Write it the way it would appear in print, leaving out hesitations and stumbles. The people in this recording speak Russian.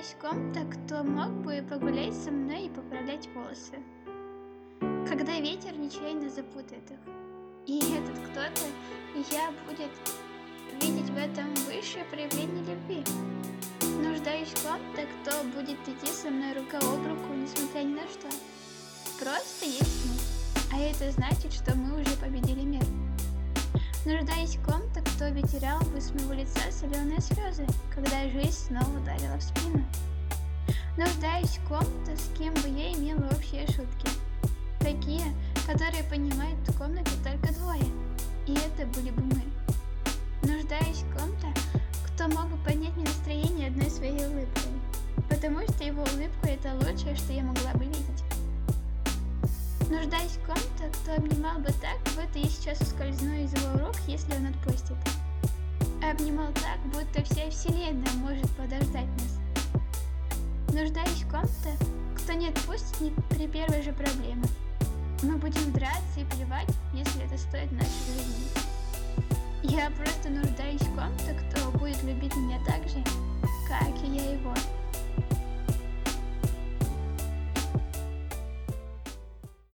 Нуждаюсь в ком-то, кто мог бы погулять со мной и поправлять волосы, когда ветер нечаянно запутает их. И этот кто-то, я будет видеть в этом высшее проявление любви. Нуждаюсь в ком-то, кто будет идти со мной рука об руку, несмотря ни на что. Просто есть мы, а это значит, что мы уже победили мир. Нуждаюсь в ком-то, кто вытерял бы с моего лица соленые слезы, когда жизнь снова ударила в спину. Нуждаюсь в ком-то, с кем бы я имела общие шутки. Такие, которые понимают в комнате только двое. И это были бы мы. Нуждаюсь в ком-то, кто мог бы поднять мне настроение одной своей улыбкой. Потому что его улыбка — это лучшее, что я могла бы видеть. Нуждаюсь в ком-то, кто обнимал бы так, будто я сейчас ускользну из его рук, если он отпустит. Обнимал так, будто вся вселенная может подождать нас. Нуждаюсь в ком-то, кто не отпустит ни при первой же проблеме. Мы будем драться и плевать, если это стоит нашей жизни. Я просто нуждаюсь в ком-то, кто будет любить меня так же,